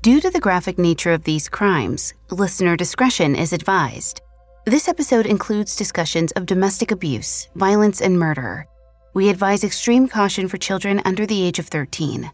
Due to the graphic nature of these crimes, listener discretion is advised. This episode includes discussions of domestic abuse, violence, and murder. We advise extreme caution for children under the age of 13.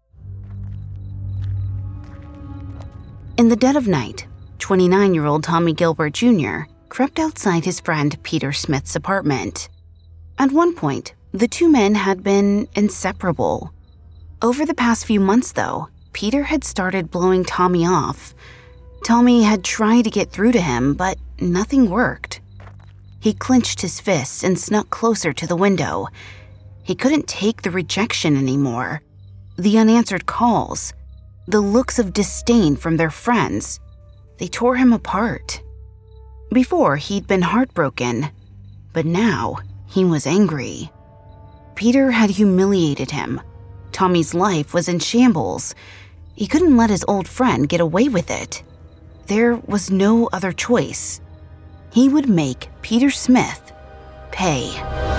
In the dead of night, 29-year-old Tommy Gilbert Jr. crept outside his friend Peter Smith's apartment. At one point, the two men had been inseparable. Over the past few months, though, Peter had started blowing Tommy off. Tommy had tried to get through to him, but nothing worked. He clenched his fists and snuck closer to the window. He couldn't take the rejection anymore. The unanswered calls, the looks of disdain from their friends. They tore him apart. Before, he'd been heartbroken, but now he was angry. Peter had humiliated him. Tommy's life was in shambles. He couldn't let his old friend get away with it. There was no other choice. He would make Peter Smith pay.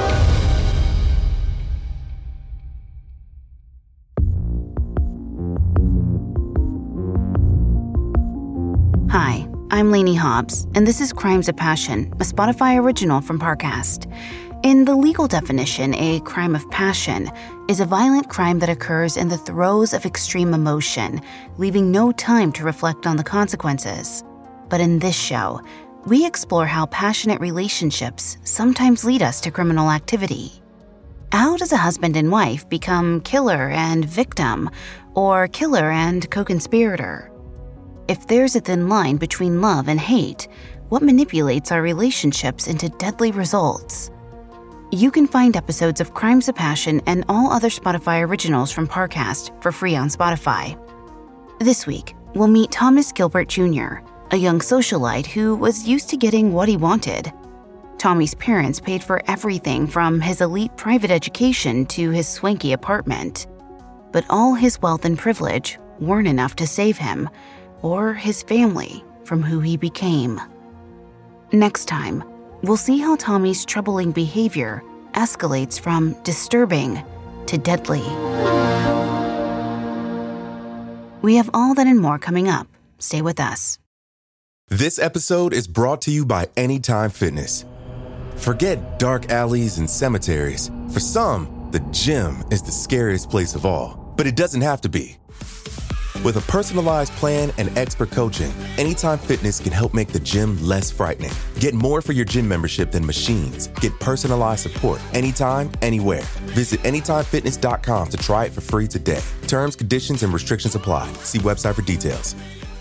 Hi, I'm Lainey Hobbs, and this is Crimes of Passion, a Spotify original from Parcast. In the legal definition, a crime of passion is a violent crime that occurs in the throes of extreme emotion, leaving no time to reflect on the consequences. But in this show, we explore how passionate relationships sometimes lead us to criminal activity. How does a husband and wife become killer and victim, or killer and co-conspirator? If there's a thin line between love and hate, what manipulates our relationships into deadly results? You can find episodes of Crimes of Passion and all other Spotify originals from Parcast for free on Spotify. This week, we'll meet Thomas Gilbert Jr., a young socialite who was used to getting what he wanted. Tommy's parents paid for everything from his elite private education to his swanky apartment. But all his wealth and privilege weren't enough to save him or his family from who he became. Next time, we'll see how Tommy's troubling behavior escalates from disturbing to deadly. We have all that and more coming up. Stay with us. This episode is brought to you by Anytime Fitness. Forget dark alleys and cemeteries. For some, the gym is the scariest place of all, but it doesn't have to be. With a personalized plan and expert coaching, Anytime Fitness can help make the gym less frightening. Get more for your gym membership than machines. Get personalized support anytime, anywhere. Visit AnytimeFitness.com to try it for free today. Terms, conditions, and restrictions apply. See website for details.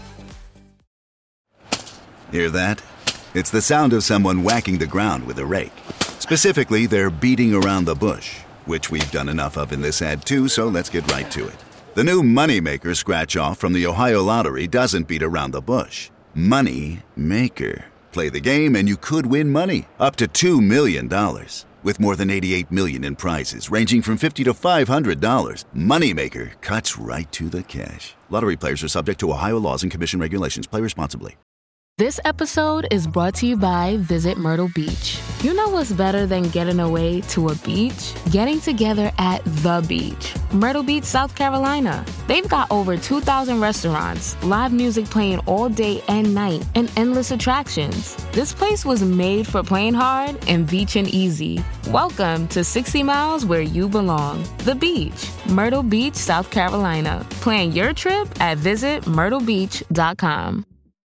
Hear that? It's the sound of someone whacking the ground with a rake. Specifically, they're beating around the bush, which we've done enough of in this ad too, so let's get right to it. The new Money Maker scratch-off from the Ohio Lottery doesn't beat around the bush. Money Maker. Play the game and you could win money. Up to $2 million. With more than $88 million in prizes, ranging from $50 to $500. Money Maker cuts right to the cash. Lottery players are subject to Ohio laws and commission regulations. Play responsibly. This episode is brought to you by Visit Myrtle Beach. You know what's better than getting away to a beach? Getting together at the beach. Myrtle Beach, South Carolina. They've got over 2,000 restaurants, live music playing all day and night, and endless attractions. This place was made for playing hard and beaching easy. Welcome to 60 Miles where you belong. The beach. Myrtle Beach, South Carolina. Plan your trip at visitmyrtlebeach.com.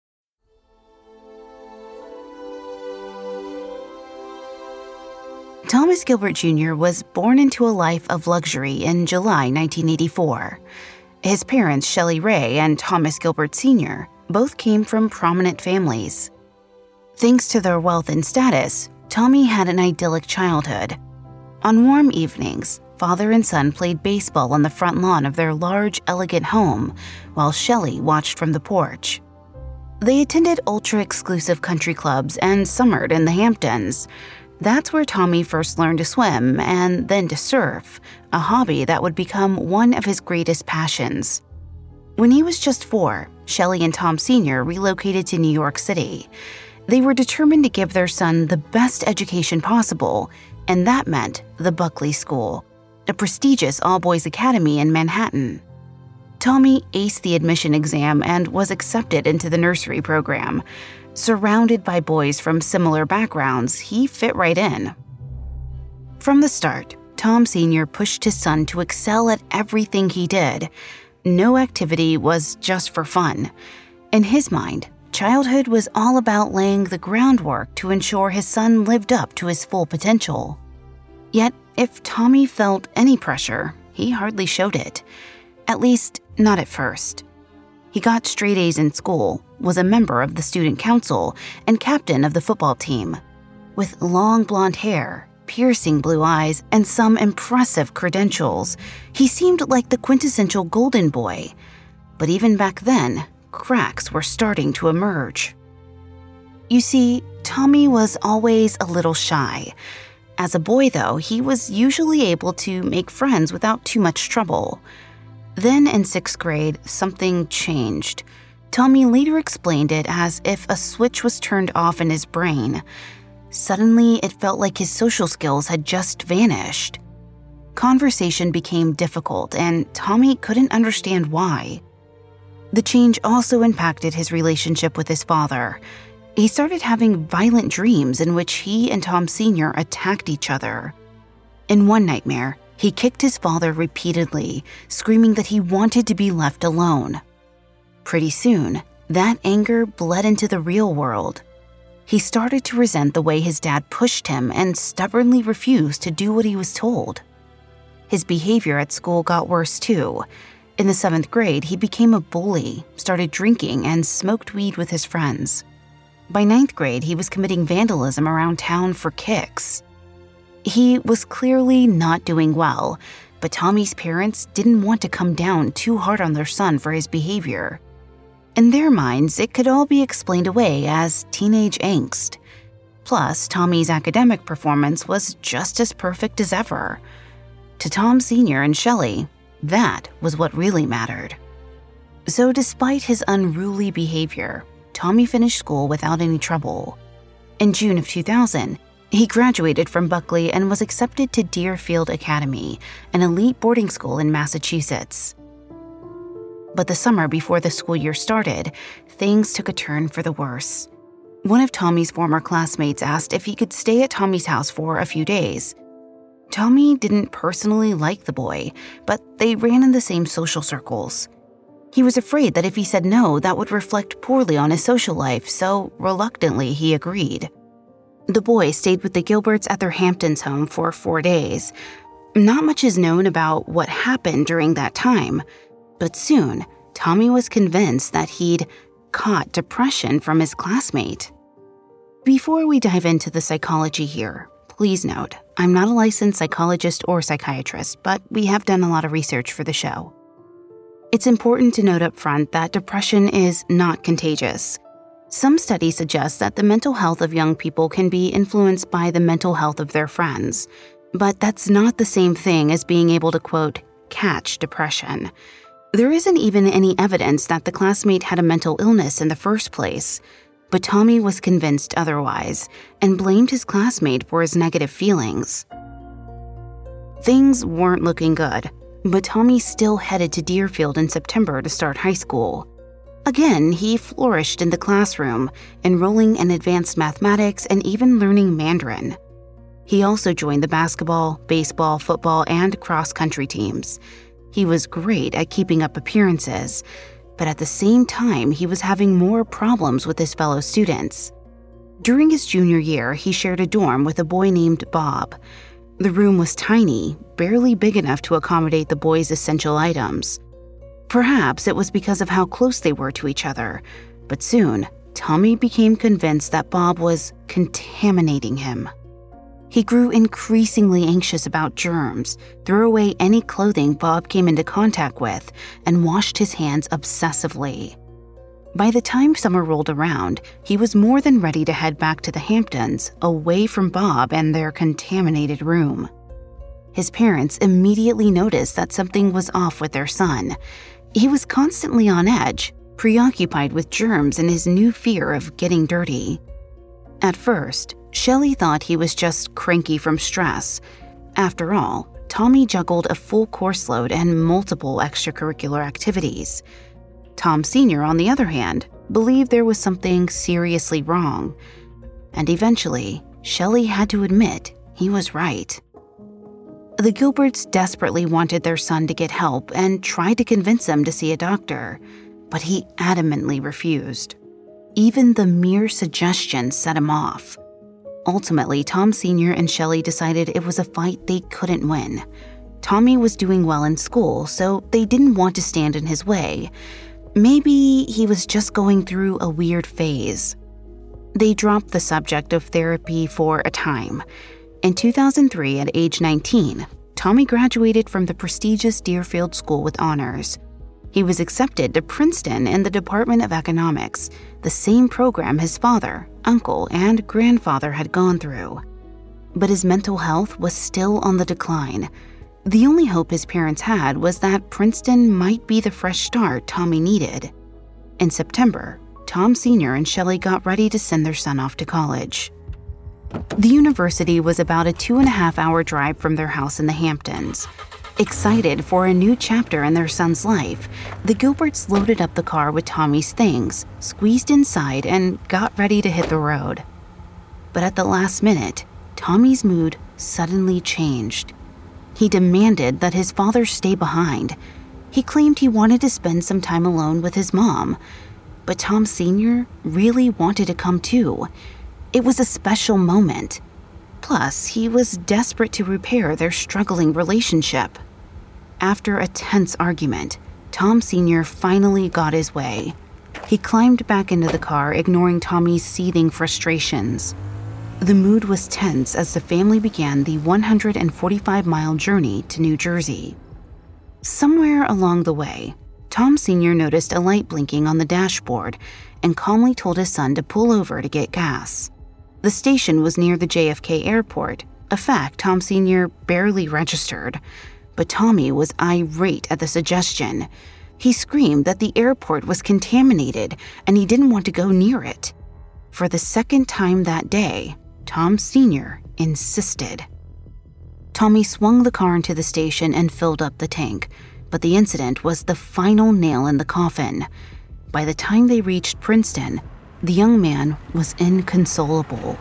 Thomas Gilbert Jr. was born into a life of luxury in July 1984. His parents, Shelley Ray and Thomas Gilbert Sr., both came from prominent families. Thanks to their wealth and status, Tommy had an idyllic childhood. On warm evenings, father and son played baseball on the front lawn of their large, elegant home, while Shelley watched from the porch. They attended ultra-exclusive country clubs and summered in the Hamptons. That's where Tommy first learned to swim and then to surf, a hobby that would become one of his greatest passions. When he was just 4, Shelley and Tom Sr. relocated to New York City. They were determined to give their son the best education possible, and that meant the Buckley School, a prestigious all-boys academy in Manhattan. Tommy aced the admission exam and was accepted into the nursery program. Surrounded by boys from similar backgrounds, he fit right in. From the start, Tom Sr. pushed his son to excel at everything he did. No activity was just for fun. In his mind, childhood was all about laying the groundwork to ensure his son lived up to his full potential. Yet, if Tommy felt any pressure, he hardly showed it. At least, not at first. He got straight A's in school, was a member of the student council, and captain of the football team. With long blonde hair, piercing blue eyes, and some impressive credentials, he seemed like the quintessential golden boy. But even back then, cracks were starting to emerge. You see, Tommy was always a little shy. As a boy, though, he was usually able to make friends without too much trouble. Then in 6th grade, something changed. Tommy later explained it as if a switch was turned off in his brain. Suddenly, it felt like his social skills had just vanished. Conversation became difficult, and Tommy couldn't understand why. The change also impacted his relationship with his father. He started having violent dreams in which he and Tom Sr. attacked each other. In one nightmare, he kicked his father repeatedly, screaming that he wanted to be left alone. Pretty soon, that anger bled into the real world. He started to resent the way his dad pushed him and stubbornly refused to do what he was told. His behavior at school got worse too. In the 7th grade, he became a bully, started drinking, and smoked weed with his friends. By 9th grade, he was committing vandalism around town for kicks. He was clearly not doing well, but Tommy's parents didn't want to come down too hard on their son for his behavior. In their minds, it could all be explained away as teenage angst. Plus, Tommy's academic performance was just as perfect as ever. To Tom Sr. and Shelley, that was what really mattered. So despite his unruly behavior, Tommy finished school without any trouble. In June of 2000, he graduated from Buckley and was accepted to Deerfield Academy, an elite boarding school in Massachusetts. But the summer before the school year started, things took a turn for the worse. One of Tommy's former classmates asked if he could stay at Tommy's house for a few days. Tommy didn't personally like the boy, but they ran in the same social circles. He was afraid that if he said no, that would reflect poorly on his social life, so reluctantly he agreed. The boy stayed with the Gilberts at their Hamptons home for 4 days. Not much is known about what happened during that time, but soon, Tommy was convinced that he'd caught depression from his classmate. Before we dive into the psychology here, please note, I'm not a licensed psychologist or psychiatrist, but we have done a lot of research for the show. It's important to note up front that depression is not contagious. Some studies suggest that the mental health of young people can be influenced by the mental health of their friends, but that's not the same thing as being able to, quote, catch depression. There isn't even any evidence that the classmate had a mental illness in the first place, but Tommy was convinced otherwise and blamed his classmate for his negative feelings. Things weren't looking good, but Tommy still headed to Deerfield in September to start high school. Again, he flourished in the classroom, enrolling in advanced mathematics and even learning Mandarin. He also joined the basketball, baseball, football, and cross-country teams. He was great at keeping up appearances, but at the same time, he was having more problems with his fellow students. During his junior year, he shared a dorm with a boy named Bob. The room was tiny, barely big enough to accommodate the boy's essential items. Perhaps it was because of how close they were to each other, but soon, Tommy became convinced that Bob was contaminating him. He grew increasingly anxious about germs, threw away any clothing Bob came into contact with, and washed his hands obsessively. By the time summer rolled around, he was more than ready to head back to the Hamptons, away from Bob and their contaminated room. His parents immediately noticed that something was off with their son. He was constantly on edge, preoccupied with germs and his new fear of getting dirty. At first, Shelley thought he was just cranky from stress. After all, Tommy juggled a full course load and multiple extracurricular activities. Tom Sr., on the other hand, believed there was something seriously wrong. And eventually, Shelley had to admit he was right. The Gilberts desperately wanted their son to get help and tried to convince him to see a doctor, but he adamantly refused. Even the mere suggestion set him off. Ultimately, Tom Sr. and Shelley decided it was a fight they couldn't win. Tommy was doing well in school, so they didn't want to stand in his way. Maybe he was just going through a weird phase. They dropped the subject of therapy for a time. In 2003, at age 19, Tommy graduated from the prestigious Deerfield School with honors. He was accepted to Princeton in the Department of Economics, the same program his father, uncle, and grandfather had gone through. But his mental health was still on the decline. The only hope his parents had was that Princeton might be the fresh start Tommy needed. In September, Tom Sr. and Shelley got ready to send their son off to college. The university was about a 2.5-hour drive from their house in the Hamptons. Excited for a new chapter in their son's life, the Gilberts loaded up the car with Tommy's things, squeezed inside, and got ready to hit the road. But at the last minute, Tommy's mood suddenly changed. He demanded that his father stay behind. He claimed he wanted to spend some time alone with his mom. But Tom Sr. really wanted to come too. It was a special moment. Plus, he was desperate to repair their struggling relationship. After a tense argument, Tom Sr. finally got his way. He climbed back into the car, ignoring Tommy's seething frustrations. The mood was tense as the family began the 145-mile journey to New Jersey. Somewhere along the way, Tom Sr. noticed a light blinking on the dashboard and calmly told his son to pull over to get gas. The station was near the JFK airport, a fact Tom Sr. barely registered. But Tommy was irate at the suggestion. He screamed that the airport was contaminated and he didn't want to go near it. For the second time that day, Tom Sr. insisted. Tommy swung the car into the station and filled up the tank, but the incident was the final nail in the coffin. By the time they reached Princeton, the young man was inconsolable.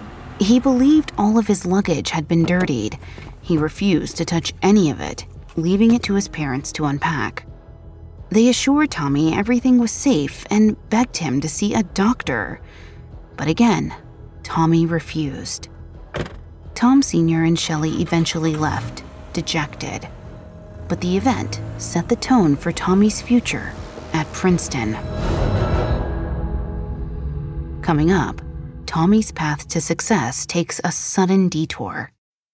He believed all of his luggage had been dirtied. He refused to touch any of it, leaving it to his parents to unpack. They assured Tommy everything was safe and begged him to see a doctor. But again, Tommy refused. Tom Sr. and Shelley eventually left, dejected. But the event set the tone for Tommy's future at Princeton. Coming up, Tommy's path to success takes a sudden detour.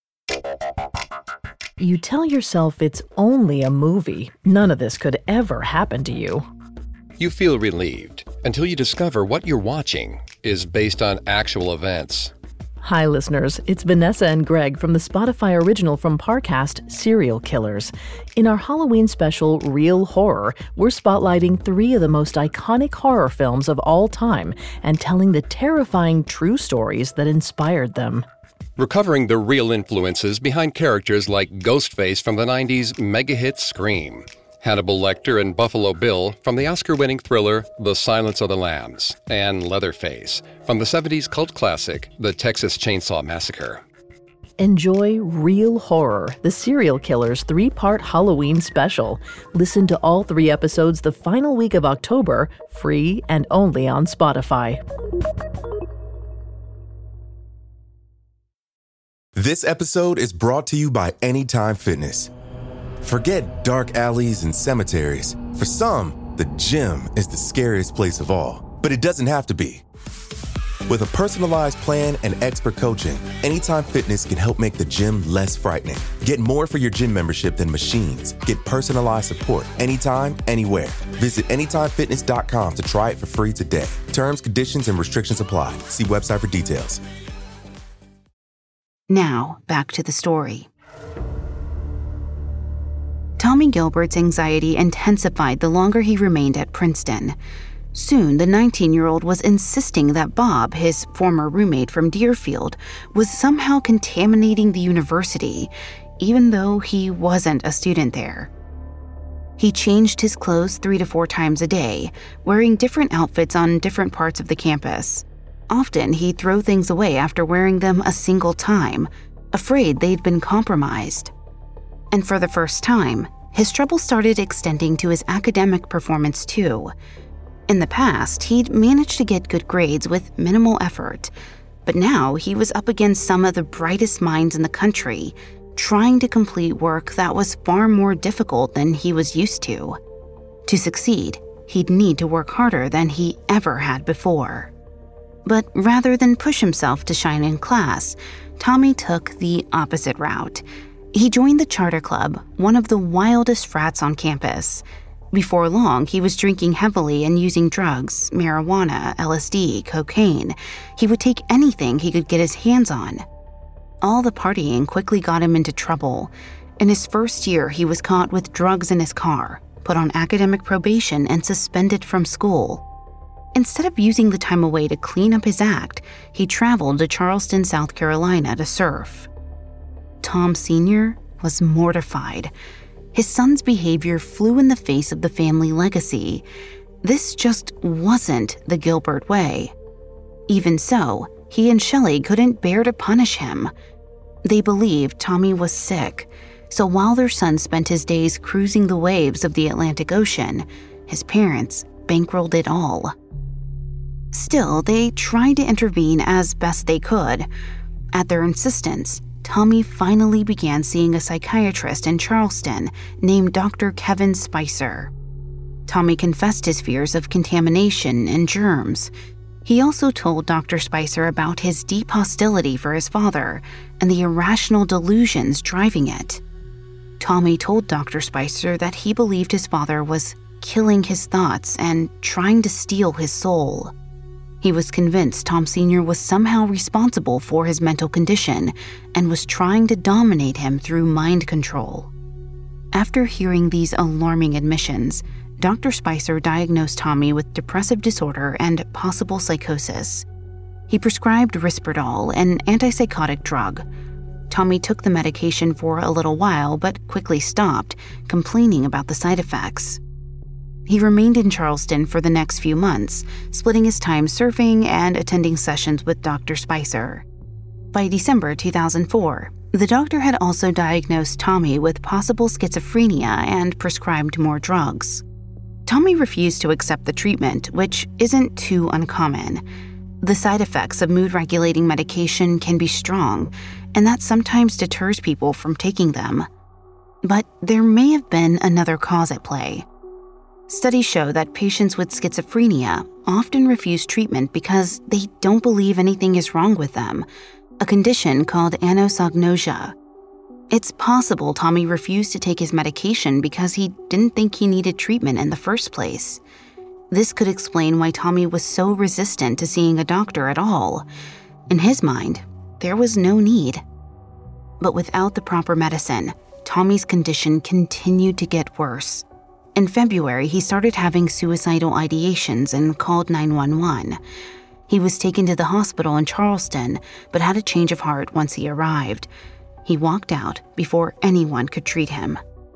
You tell yourself it's only a movie. None of this could ever happen to you. You feel relieved until you discover what you're watching is based on actual events. Hi, listeners. It's Vanessa and Greg from the Spotify original from Parcast, Serial Killers. In our Halloween special, Real Horror, we're spotlighting 3 of the most iconic horror films of all time and telling the terrifying true stories that inspired them. Recovering the real influences behind characters like Ghostface from the 90s mega hit Scream, Hannibal Lecter and Buffalo Bill from the Oscar-winning thriller The Silence of the Lambs, and Leatherface from the 70s cult classic The Texas Chainsaw Massacre. Enjoy Real Horror, the Serial Killers 3-part Halloween special. Listen to all 3 episodes the final week of October, free and only on Spotify. This episode is brought to you by Anytime Fitness. Forget dark alleys and cemeteries. For some, the gym is the scariest place of all. But it doesn't have to be. With a personalized plan and expert coaching, Anytime Fitness can help make the gym less frightening. Get more for your gym membership than machines. Get personalized support anytime, anywhere. Visit AnytimeFitness.com to try it for free today. Terms, conditions, and restrictions apply. See website for details. Now, back to the story. Tommy Gilbert's anxiety intensified the longer he remained at Princeton. Soon, the 19-year-old was insisting that Bob, his former roommate from Deerfield, was somehow contaminating the university. even though he wasn't a student there. He changed his clothes 3 to 4 times a day, wearing different outfits on different parts of the campus. Often, he'd throw things away after wearing them a single time, afraid they'd been compromised. And for the first time, his trouble started extending to his academic performance too. In the past, he'd managed to get good grades with minimal effort, but now he was up against some of the brightest minds in the country, trying to complete work that was far more difficult than he was used to. To succeed, he'd need to work harder than he ever had before. But rather than push himself to shine in class, Tommy took the opposite route. He joined the Charter Club, one of the wildest frats on campus. Before long, he was drinking heavily and using drugs, marijuana, LSD, cocaine. He would take anything he could get his hands on. All the partying quickly got him into trouble. In his first year, he was caught with drugs in his car, put on academic probation, and suspended from school. Instead of using the time away to clean up his act, he traveled to Charleston, South Carolina to surf. Tom Sr. was mortified. His son's behavior flew in the face of the family legacy. This just wasn't the Gilbert way. Even so, he and Shelley couldn't bear to punish him. They believed Tommy was sick, so while their son spent his days cruising the waves of the Atlantic Ocean, his parents bankrolled it all. Still, they tried to intervene as best they could. At their insistence, Tommy finally began seeing a psychiatrist in Charleston named Dr. Kevin Spicer. Tommy confessed his fears of contamination and germs. He also told Dr. Spicer about his deep hostility for his father and the irrational delusions driving it. Tommy told Dr. Spicer that he believed his father was killing his thoughts and trying to steal his soul. He was convinced Tom Sr. was somehow responsible for his mental condition and was trying to dominate him through mind control. After hearing these alarming admissions, Dr. Spicer diagnosed Tommy with depressive disorder and possible psychosis. He prescribed Risperdal, an antipsychotic drug. Tommy took the medication for a little while but quickly stopped, complaining about the side effects. He remained in Charleston for the next few months, splitting his time surfing and attending sessions with Dr. Spicer. By December 2004, the doctor had also diagnosed Tommy with possible schizophrenia and prescribed more drugs. Tommy refused to accept the treatment, which isn't too uncommon. The side effects of mood-regulating medication can be strong, and that sometimes deters people from taking them. But there may have been another cause at play. Studies show that patients with schizophrenia often refuse treatment because they don't believe anything is wrong with them, a condition called anosognosia. It's possible Tommy refused to take his medication because he didn't think he needed treatment in the first place. This could explain why Tommy was so resistant to seeing a doctor at all. In his mind, there was no need. But without the proper medicine, Tommy's condition continued to get worse. In February, he started having suicidal ideations and called 911. He was taken to the hospital in Charleston, but had a change of heart once he arrived. He walked out before anyone could treat him.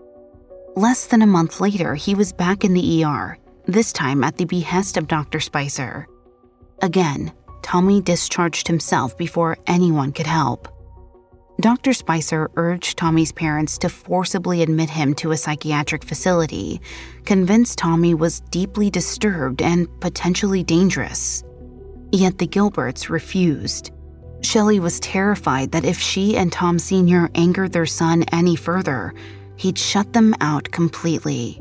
Less than a month later, he was back in the ER, this time at the behest of Dr. Spicer. Again, Tommy discharged himself before anyone could help. Dr. Spicer urged Tommy's parents to forcibly admit him to a psychiatric facility, convinced Tommy was deeply disturbed and potentially dangerous. Yet the Gilberts refused. Shelley was terrified that if she and Tom Sr. angered their son any further, he'd shut them out completely.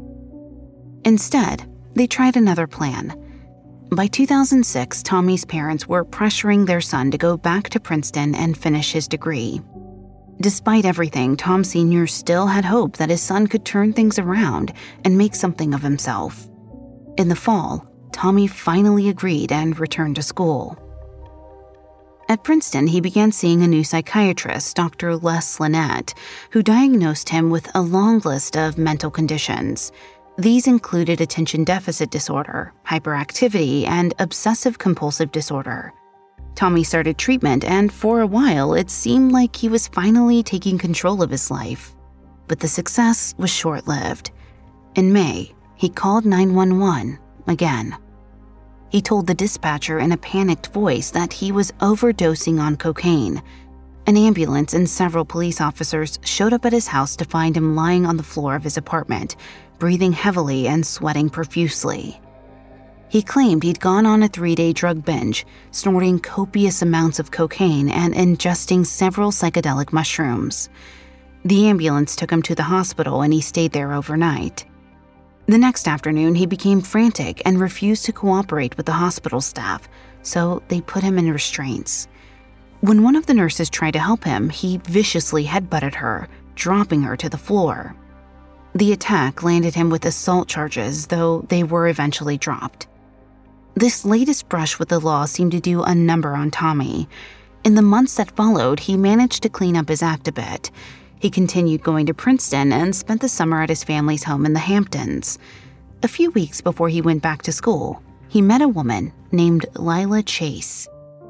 Instead, they tried another plan. By 2006, Tommy's parents were pressuring their son to go back to Princeton and finish his degree. Despite everything, Tom Sr. still had hope that his son could turn things around and make something of himself. In the fall, Tommy finally agreed and returned to school. At Princeton, he began seeing a new psychiatrist, Dr. Les Lynette, who diagnosed him with a long list of mental conditions. These included attention deficit disorder, hyperactivity, and obsessive-compulsive disorder. Tommy started treatment, and for a while, it seemed like he was finally taking control of his life. But the success was short-lived. In May, he called 911 again. He told the dispatcher in a panicked voice that he was overdosing on cocaine. An ambulance and several police officers showed up at his house to find him lying on the floor of his apartment, breathing heavily and sweating profusely. He claimed he'd gone on a 3-day drug binge, snorting copious amounts of cocaine and ingesting several psychedelic mushrooms. The ambulance took him to the hospital and he stayed there overnight. The next afternoon, he became frantic and refused to cooperate with the hospital staff, so they put him in restraints. When one of the nurses tried to help him, he viciously headbutted her, dropping her to the floor. The attack landed him with assault charges, though they were eventually dropped. This latest brush with the law seemed to do a number on Tommy. In the months that followed, he managed to clean up his act a bit. He continued going to Princeton and spent the summer at his family's home in the Hamptons. A few weeks before he went back to school, he met a woman named Lila Chase.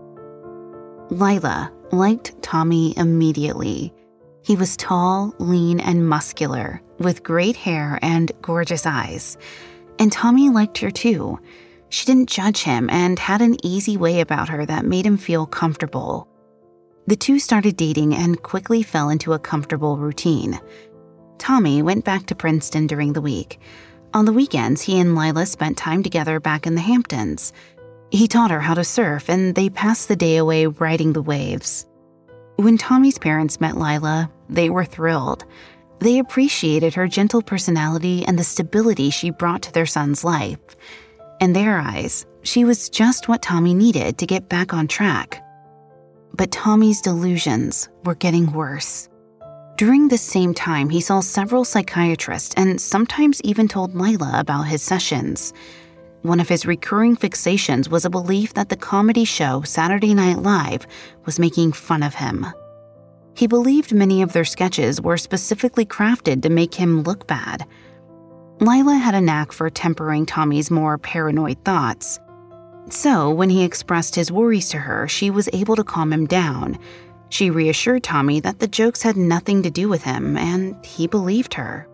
Lila liked Tommy immediately. He was tall, lean, and muscular, with great hair and gorgeous eyes. And Tommy liked her too. She didn't judge him and had an easy way about her that made him feel comfortable. The two started dating and quickly fell into a comfortable routine. Tommy went back to Princeton during the week. On the weekends, he and Lila spent time together back in the Hamptons. He taught her how to surf, and they passed the day away riding the waves. When Tommy's parents met Lila, they were thrilled. They appreciated her gentle personality and the stability she brought to their son's life. In their eyes, she was just what Tommy needed to get back on track. But Tommy's delusions were getting worse. During this same time, he saw several psychiatrists and sometimes even told Lila about his sessions. One of his recurring fixations was a belief that the comedy show Saturday Night Live was making fun of him. He believed many of their sketches were specifically crafted to make him look bad. Lila had a knack for tempering Tommy's more paranoid thoughts. So, when he expressed his worries to her, she was able to calm him down. She reassured Tommy that the jokes had nothing to do with him, and he believed her.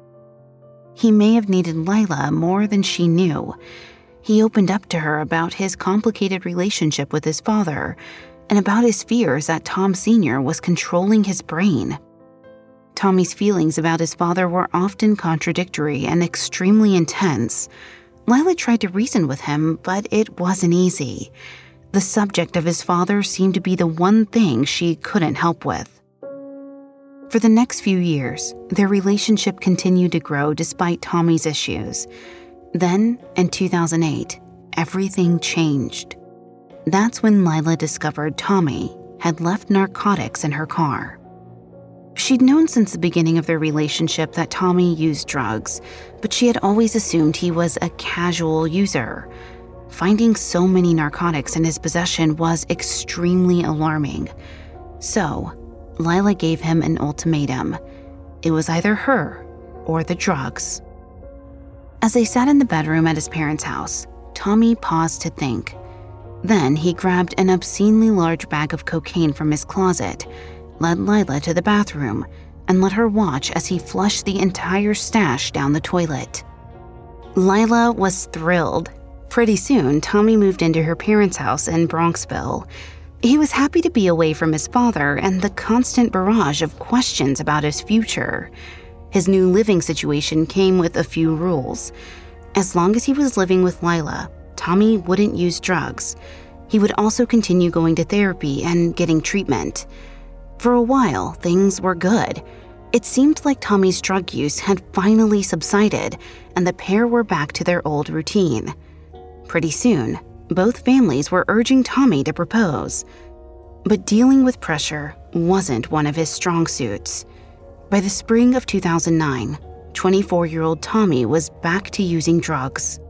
He may have needed Lila more than she knew. He opened up to her about his complicated relationship with his father, and about his fears that Tom Sr. was controlling his brain. Tommy's feelings about his father were often contradictory and extremely intense. Lila tried to reason with him, but it wasn't easy. The subject of his father seemed to be the one thing she couldn't help with. For the next few years, their relationship continued to grow despite Tommy's issues. Then, in 2008, everything changed. That's when Lila discovered Tommy had left narcotics in her car. She'd known since the beginning of their relationship that Tommy used drugs, but she had always assumed he was a casual user. Finding so many narcotics in his possession was extremely alarming. So, Lila gave him an ultimatum. It was either her or the drugs. As they sat in the bedroom at his parents' house, Tommy paused to think. Then he grabbed an obscenely large bag of cocaine from his closet, led Lila to the bathroom, and let her watch as he flushed the entire stash down the toilet. Lila was thrilled. Pretty soon, Tommy moved into her parents' house in Bronxville. He was happy to be away from his father and the constant barrage of questions about his future. His new living situation came with a few rules. As long as he was living with Lila, Tommy wouldn't use drugs. He would also continue going to therapy and getting treatment. For a while, things were good. It seemed like Tommy's drug use had finally subsided, and the pair were back to their old routine. Pretty soon, both families were urging Tommy to propose. But dealing with pressure wasn't one of his strong suits. By the spring of 2009, 24-year-old Tommy was back to using drugs.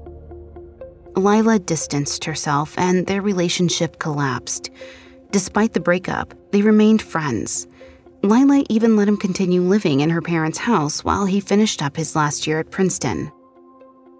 Lila distanced herself, and their relationship collapsed. Despite the breakup, they remained friends. Lila even let him continue living in her parents' house while he finished up his last year at Princeton.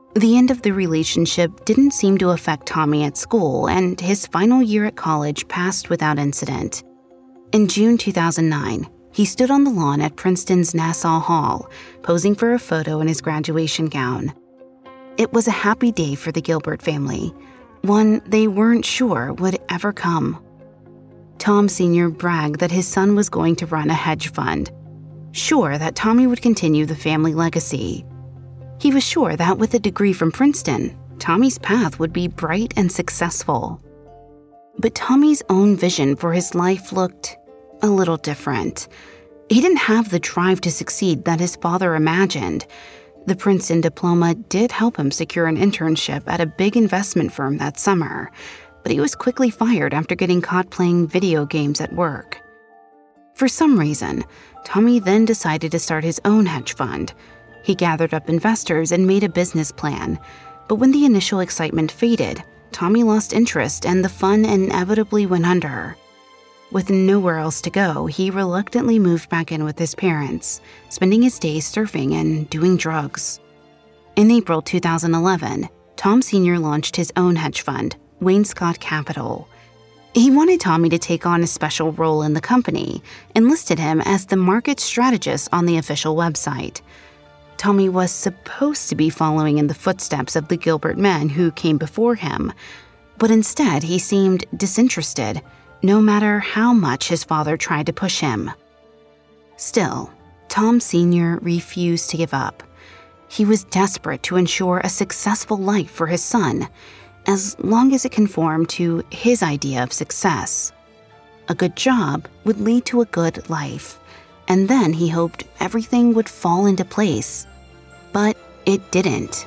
The end of the relationship didn't seem to affect Tommy at school, and his final year at college passed without incident. In June 2009, he stood on the lawn at Princeton's Nassau Hall, posing for a photo in his graduation gown. It was a happy day for the Gilbert family, one they weren't sure would ever come. Tom Sr. bragged that his son was going to run a hedge fund, sure that Tommy would continue the family legacy. He was sure that with a degree from Princeton, Tommy's path would be bright and successful. But Tommy's own vision for his life looked a little different. He didn't have the drive to succeed that his father imagined. The Princeton diploma did help him secure an internship at a big investment firm that summer, but he was quickly fired after getting caught playing video games at work. For some reason, Tommy then decided to start his own hedge fund. He gathered up investors and made a business plan, but when the initial excitement faded, Tommy lost interest and the fund inevitably went under. With nowhere else to go, he reluctantly moved back in with his parents, spending his days surfing and doing drugs. In April 2011, Tom Sr. launched his own hedge fund, Wainscott Capital. He wanted Tommy to take on a special role in the company and listed him as the market strategist on the official website. Tommy was supposed to be following in the footsteps of the Gilbert men who came before him, but instead he seemed disinterested, no matter how much his father tried to push him. Still, Tom Sr. refused to give up. He was desperate to ensure a successful life for his son, as long as it conformed to his idea of success. A good job would lead to a good life, and then he hoped everything would fall into place. But it didn't.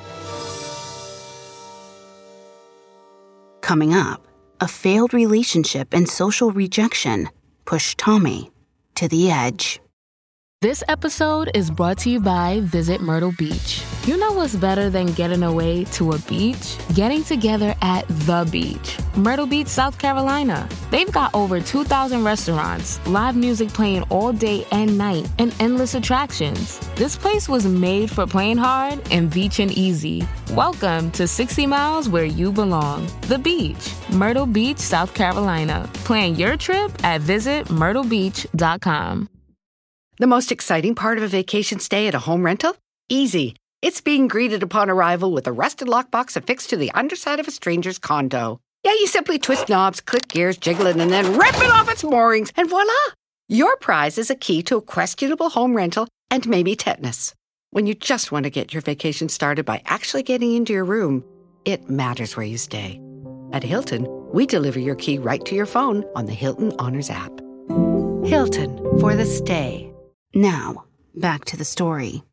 Coming up, a failed relationship and social rejection pushed Tommy to the edge. This episode is brought to you by Visit Myrtle Beach. You know what's better than getting away to a beach? Getting together at the beach. Myrtle Beach, South Carolina. They've got over 2,000 restaurants, live music playing all day and night, and endless attractions. This place was made for playing hard and beaching easy. Welcome to 60 miles where you belong. The beach. Myrtle Beach, South Carolina. Plan your trip at visitmyrtlebeach.com. The most exciting part of a vacation stay at a home rental? Easy. It's being greeted upon arrival with a rusted lockbox affixed to the underside of a stranger's condo. Yeah, you simply twist knobs, click gears, jiggle it, and then rip it off its moorings, and voila! Your prize is a key to a questionable home rental and maybe tetanus. When you just want to get your vacation started by actually getting into your room, it matters where you stay. At Hilton, we deliver your key right to your phone on the Hilton Honors app. Hilton, for the stay. Now, back to the story.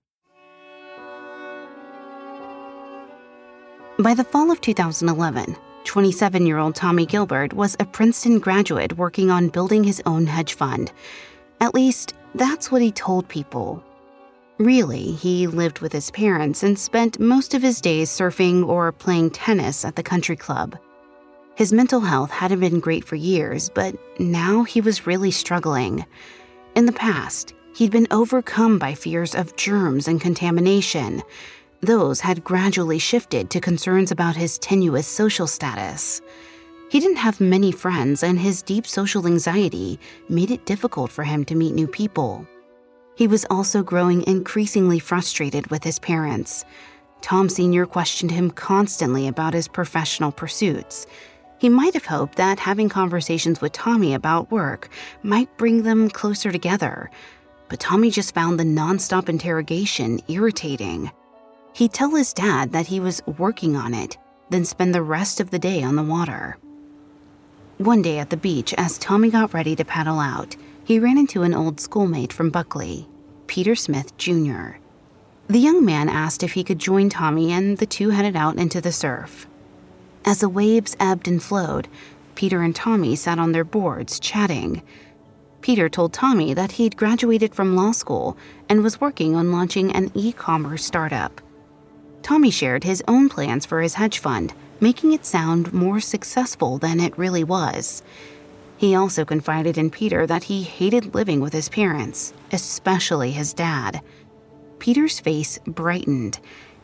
By the fall of 2011, 27-year-old Tommy Gilbert was a Princeton graduate working on building his own hedge fund. At least, that's what he told people. Really, he lived with his parents and spent most of his days surfing or playing tennis at the country club. His mental health hadn't been great for years, but now he was really struggling. In the past, he'd been overcome by fears of germs and contamination. Those had gradually shifted to concerns about his tenuous social status. He didn't have many friends, and his deep social anxiety made it difficult for him to meet new people. He was also growing increasingly frustrated with his parents. Tom Sr. questioned him constantly about his professional pursuits. He might have hoped that having conversations with Tommy about work might bring them closer together, but Tommy just found the nonstop interrogation irritating. He'd tell his dad that he was working on it, then spend the rest of the day on the water. One day at the beach, as Tommy got ready to paddle out, he ran into an old schoolmate from Buckley, Peter Smith Jr. The young man asked if he could join Tommy, and the two headed out into the surf. As the waves ebbed and flowed, Peter and Tommy sat on their boards chatting. Peter told Tommy that he'd graduated from law school and was working on launching an e-commerce startup. Tommy shared his own plans for his hedge fund, making it sound more successful than it really was. He also confided in Peter that he hated living with his parents, especially his dad. Peter's face brightened,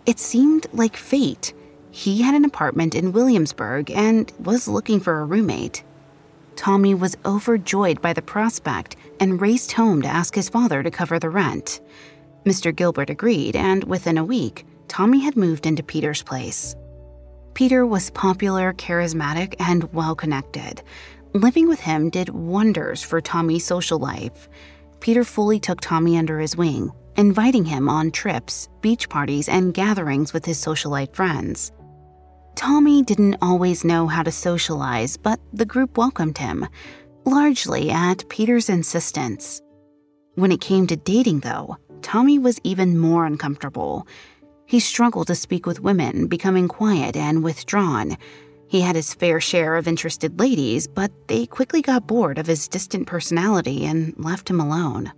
It seemed like fate. He had an apartment in Williamsburg and was looking for a roommate. Tommy was overjoyed by the prospect and raced home to ask his father to cover the rent. Mr. Gilbert agreed, and within a week, Tommy had moved into Peter's place. Peter was popular, charismatic, and well-connected. Living with him did wonders for Tommy's social life. Peter fully took Tommy under his wing, inviting him on trips, beach parties, and gatherings with his socialite friends. Tommy didn't always know how to socialize, but the group welcomed him, largely at Peter's insistence. When it came to dating, though, Tommy was even more uncomfortable. He struggled to speak with women, becoming quiet and withdrawn. He had his fair share of interested ladies, but they quickly got bored of his distant personality and left him alone.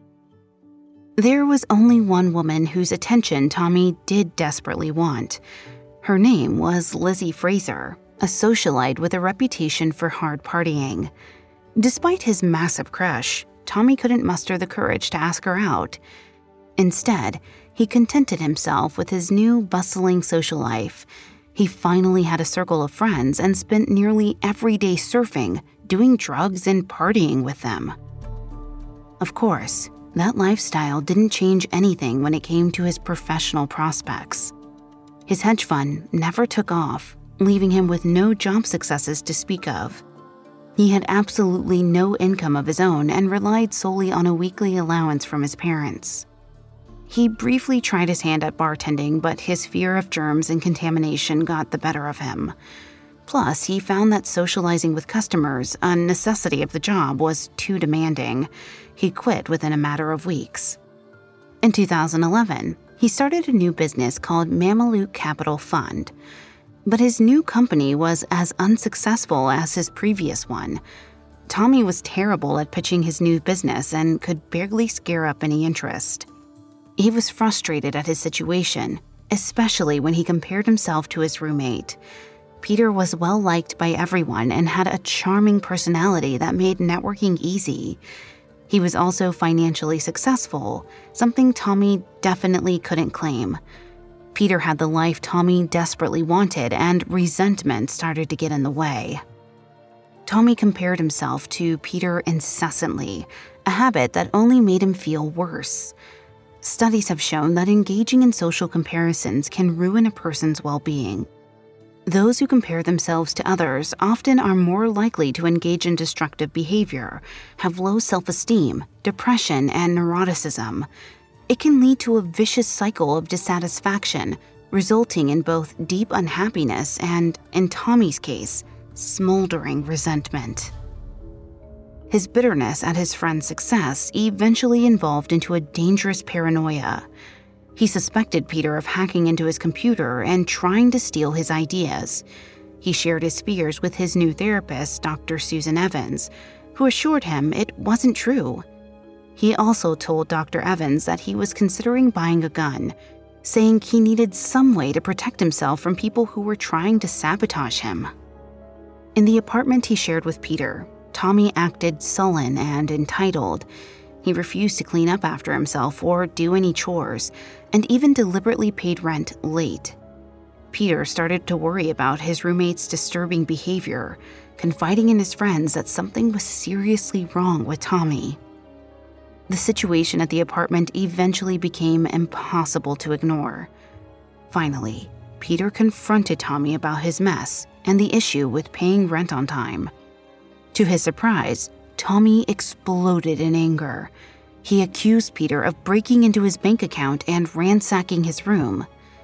There was only one woman whose attention Tommy did desperately want. Her name was Lizzie Fraser, a socialite with a reputation for hard partying. Despite his massive crush, Tommy couldn't muster the courage to ask her out. Instead, he contented himself with his new bustling social life. He finally had a circle of friends and spent nearly every day surfing, doing drugs, and partying with them. Of course, that lifestyle didn't change anything when it came to his professional prospects. His hedge fund never took off, leaving him with no job successes to speak of. He had absolutely no income of his own and relied solely on a weekly allowance from his parents. He briefly tried his hand at bartending, but his fear of germs and contamination got the better of him. Plus, he found that socializing with customers, a necessity of the job, was too demanding. He quit within a matter of weeks. In 2011, he started a new business called Mameluke Capital Fund. But his new company was as unsuccessful as his previous one. Tommy was terrible at pitching his new business and could barely scare up any interest. He was frustrated at his situation, especially when he compared himself to his roommate. Peter was well-liked by everyone and had a charming personality that made networking easy. He was also financially successful, something Tommy definitely couldn't claim. Peter had the life Tommy desperately wanted, and resentment started to get in the way. Tommy compared himself to Peter incessantly, a habit that only made him feel worse. Studies have shown that engaging in social comparisons can ruin a person's well-being. Those who compare themselves to others often are more likely to engage in destructive behavior, have low self-esteem, depression, and neuroticism. It can lead to a vicious cycle of dissatisfaction, resulting in both deep unhappiness and, in Tommy's case, smoldering resentment. His bitterness at his friend's success eventually evolved into a dangerous paranoia. He suspected Peter of hacking into his computer and trying to steal his ideas. He shared his fears with his new therapist, Dr. Susan Evans, who assured him it wasn't true. He also told Dr. Evans that he was considering buying a gun, saying he needed some way to protect himself from people who were trying to sabotage him. In the apartment he shared with Peter, Tommy acted sullen and entitled. He refused to clean up after himself or do any chores, and even deliberately paid rent late. Peter started to worry about his roommate's disturbing behavior, confiding in his friends that something was seriously wrong with Tommy. The situation at the apartment eventually became impossible to ignore. Finally, Peter confronted Tommy about his mess and the issue with paying rent on time. To his surprise, Tommy exploded in anger. He accused Peter of breaking into his bank account and ransacking his room.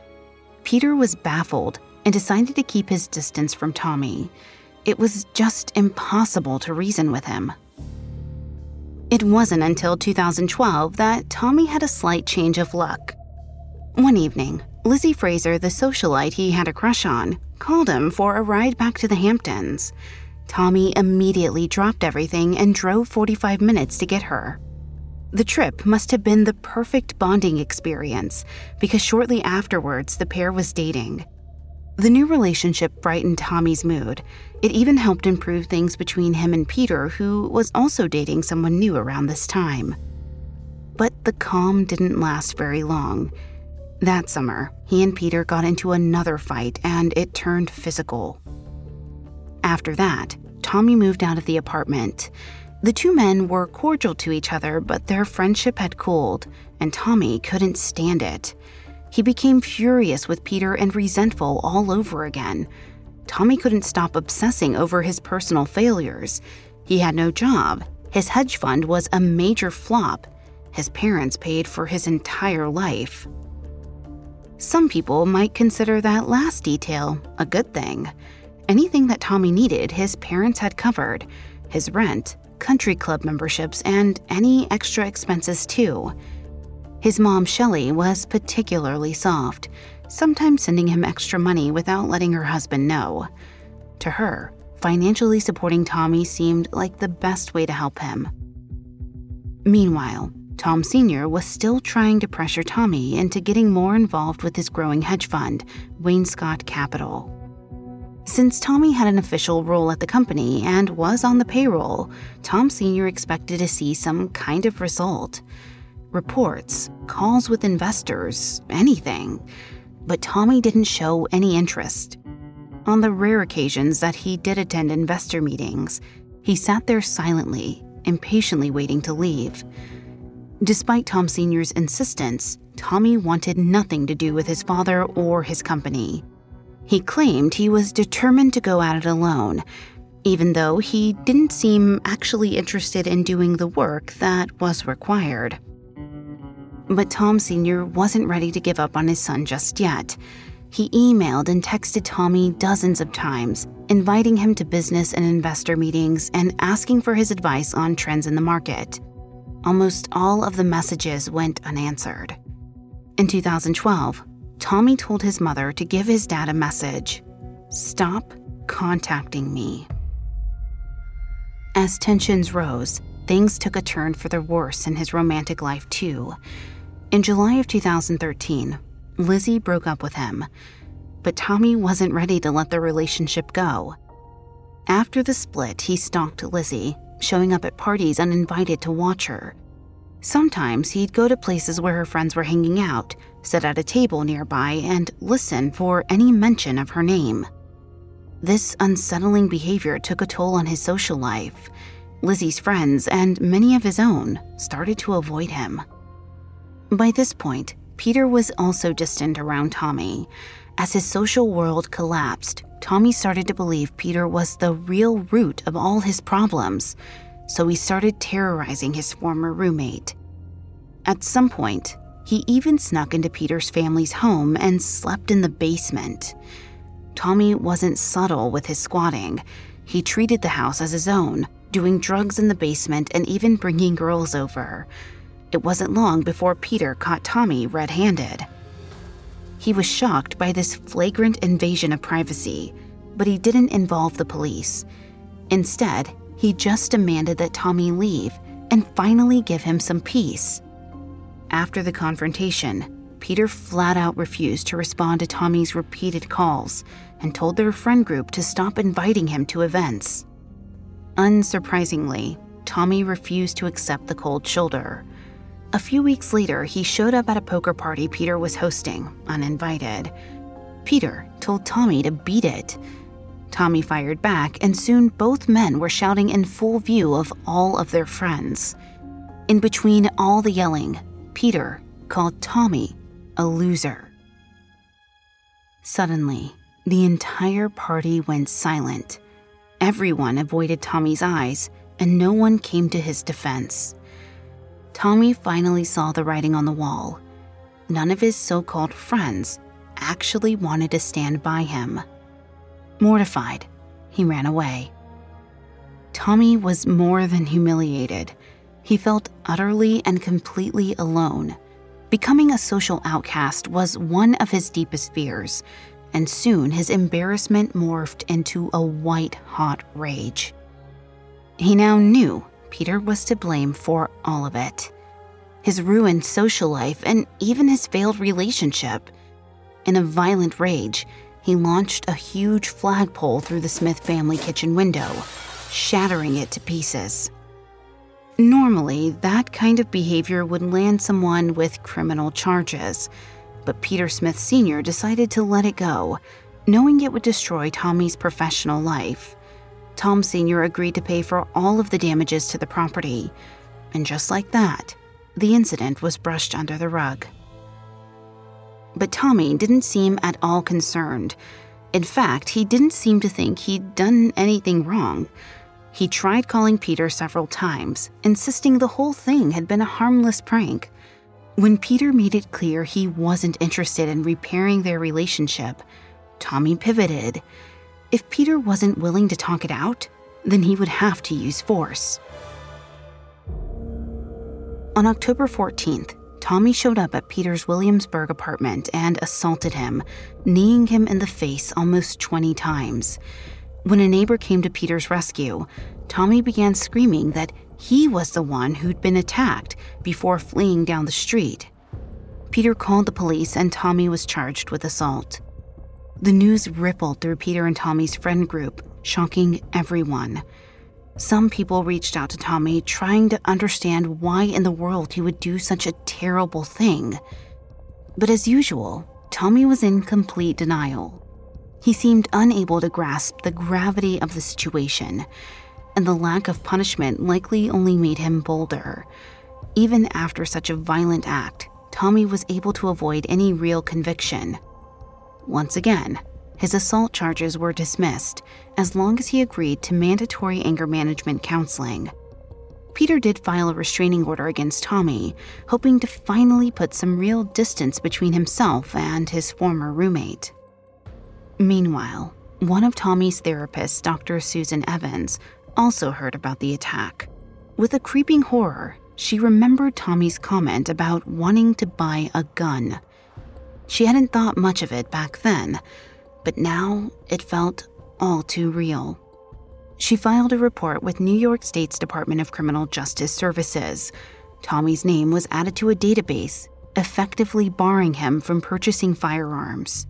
Peter was baffled and decided to keep his distance from Tommy. It was just impossible to reason with him. It wasn't until 2012 that Tommy had a slight change of luck. One evening, Lizzie Fraser, the socialite he had a crush on, called him for a ride back to the Hamptons. Tommy immediately dropped everything and drove 45 minutes to get her. The trip must have been the perfect bonding experience because shortly afterwards the pair was dating. The new relationship brightened Tommy's mood. It even helped improve things between him and Peter, who was also dating someone new around this time. But the calm didn't last very long. That summer, he and Peter got into another fight and it turned physical. After that, Tommy moved out of the apartment. The two men were cordial to each other, but their friendship had cooled, and Tommy couldn't stand it. He became furious with Peter and resentful all over again. Tommy couldn't stop obsessing over his personal failures. He had no job. His hedge fund was a major flop. His parents paid for his entire life. Some people might consider that last detail a good thing. Anything that Tommy needed, his parents had covered. His rent, country club memberships, and any extra expenses too. His mom, Shelley, was particularly soft, sometimes sending him extra money without letting her husband know. To her, financially supporting Tommy seemed like the best way to help him. Meanwhile, Tom Sr. was still trying to pressure Tommy into getting more involved with his growing hedge fund, Wainscott Capital. Since Tommy had an official role at the company and was on the payroll, Tom Sr. expected to see some kind of result. Reports, calls with investors, anything. But Tommy didn't show any interest. On the rare occasions that he did attend investor meetings, he sat there silently, impatiently waiting to leave. Despite Tom Sr.'s insistence, Tommy wanted nothing to do with his father or his company. He claimed he was determined to go at it alone, even though he didn't seem actually interested in doing the work that was required. But Tom Sr. wasn't ready to give up on his son just yet. He emailed and texted Tommy dozens of times, inviting him to business and investor meetings and asking for his advice on trends in the market. Almost all of the messages went unanswered. In 2012, Tommy told his mother to give his dad a message: "Stop contacting me." As tensions rose, things took a turn for the worse in his romantic life too. In July of 2013, Lizzie broke up with him, but Tommy wasn't ready to let the relationship go. After the split, he stalked Lizzie, showing up at parties uninvited to watch her. Sometimes he'd go to places where her friends were hanging out, sit at a table nearby, and listen for any mention of her name. This unsettling behavior took a toll on his social life. Lizzie's friends, and many of his own, started to avoid him. By this point, Peter was also distant around Tommy. As his social world collapsed, Tommy started to believe Peter was the real root of all his problems, so he started terrorizing his former roommate. At some point, he even snuck into Peter's family's home and slept in the basement. Tommy wasn't subtle with his squatting. He treated the house as his own, doing drugs in the basement and even bringing girls over. It wasn't long before Peter caught Tommy red-handed. He was shocked by this flagrant invasion of privacy, but he didn't involve the police. Instead, he just demanded that Tommy leave and finally give him some peace. After the confrontation, Peter flat out refused to respond to Tommy's repeated calls and told their friend group to stop inviting him to events. Unsurprisingly, Tommy refused to accept the cold shoulder. A few weeks later, he showed up at a poker party Peter was hosting, uninvited. Peter told Tommy to beat it. Tommy fired back, and soon both men were shouting in full view of all of their friends. In between all the yelling, Peter called Tommy a loser. Suddenly, the entire party went silent. Everyone avoided Tommy's eyes, and no one came to his defense. Tommy finally saw the writing on the wall. None of his so-called friends actually wanted to stand by him. Mortified, he ran away. Tommy was more than humiliated. He felt utterly and completely alone. Becoming a social outcast was one of his deepest fears, and soon his embarrassment morphed into a white-hot rage. He now knew Peter was to blame for all of it. His ruined social life and even his failed relationship. In a violent rage, he launched a huge flagpole through the Smith family kitchen window, shattering it to pieces. Normally, that kind of behavior would land someone with criminal charges. But Peter Smith Sr. decided to let it go, knowing it would destroy Tommy's professional life. Tom Sr. agreed to pay for all of the damages to the property, and just like that, the incident was brushed under the rug. But Tommy didn't seem at all concerned. In fact, he didn't seem to think he'd done anything wrong. He tried calling Peter several times, insisting the whole thing had been a harmless prank. When Peter made it clear he wasn't interested in repairing their relationship, Tommy pivoted. If Peter wasn't willing to talk it out, then he would have to use force. On October 14th, Tommy showed up at Peter's Williamsburg apartment and assaulted him, kneeing him in the face almost 20 times. When a neighbor came to Peter's rescue, Tommy began screaming that he was the one who'd been attacked before fleeing down the street. Peter called the police and Tommy was charged with assault. The news rippled through Peter and Tommy's friend group, shocking everyone. Some people reached out to Tommy, trying to understand why in the world he would do such a terrible thing. But as usual, Tommy was in complete denial. He seemed unable to grasp the gravity of the situation, and the lack of punishment likely only made him bolder. Even after such a violent act, Tommy was able to avoid any real conviction. Once again, his assault charges were dismissed as long as he agreed to mandatory anger management counseling. Peter did file a restraining order against Tommy, hoping to finally put some real distance between himself and his former roommate. Meanwhile, one of Tommy's therapists, Dr. Susan Evans, also heard about the attack. With a creeping horror, she remembered Tommy's comment about wanting to buy a gun. She hadn't thought much of it back then, but now it felt all too real. She filed a report with New York State's Department of Criminal Justice Services. Tommy's name was added to a database, effectively barring him from purchasing firearms.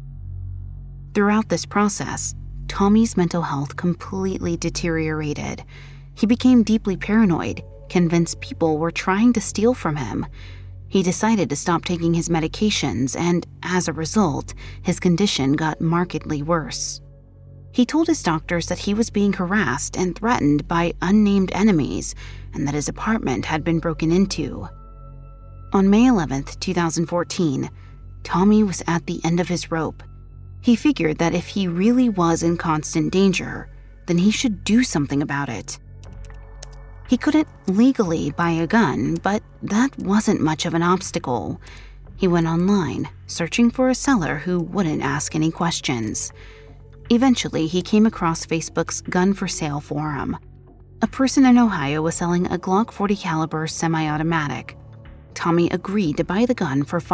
Throughout this process, Tommy's mental health completely deteriorated. He became deeply paranoid, convinced people were trying to steal from him. He decided to stop taking his medications, and as a result, his condition got markedly worse. He told his doctors that he was being harassed and threatened by unnamed enemies, and that his apartment had been broken into. On May 11th, 2014, Tommy was at the end of his rope. He figured that if he really was in constant danger, then he should do something about it. He couldn't legally buy a gun, but that wasn't much of an obstacle. He went online, searching for a seller who wouldn't ask any questions. Eventually, he came across Facebook's Gun for Sale forum. A person in Ohio was selling a Glock 40 caliber semi-automatic. Tommy agreed to buy the gun for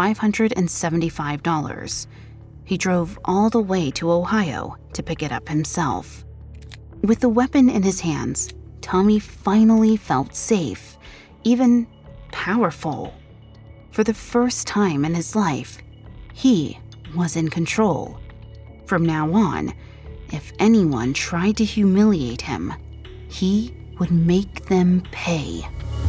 $575. He drove all the way to Ohio to pick it up himself. With the weapon in his hands, Tommy finally felt safe, even powerful. For the first time in his life, he was in control. From now on, if anyone tried to humiliate him, he would make them pay.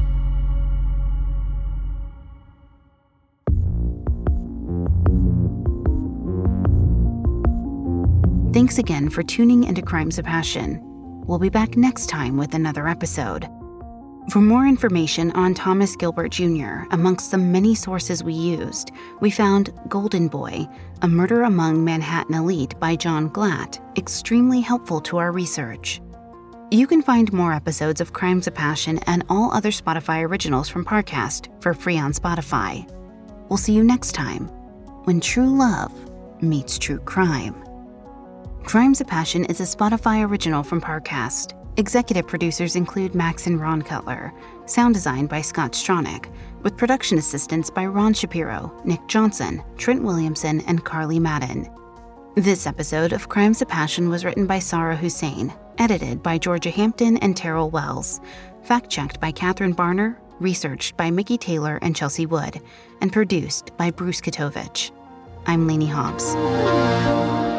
Thanks again for tuning into Crimes of Passion. We'll be back next time with another episode. For more information on Thomas Gilbert Jr., amongst the many sources we used, we found Golden Boy, A Murder Among Manhattan Elite by John Glatt, extremely helpful to our research. You can find more episodes of Crimes of Passion and all other Spotify originals from Parcast for free on Spotify. We'll see you next time, when true love meets true crime. Crimes of Passion is a Spotify original from Parcast. Executive producers include Max and Ron Cutler. Sound design by Scott Stronach, with production assistance by Ron Shapiro, Nick Johnson, Trent Williamson, and Carly Madden. This episode of Crimes of Passion was written by Sarah Hussein, edited by Georgia Hampton and Terrell Wells, fact-checked by Catherine Barner, researched by Mickey Taylor and Chelsea Wood, and produced by Bruce Katovich. I'm Lainey Hobbs.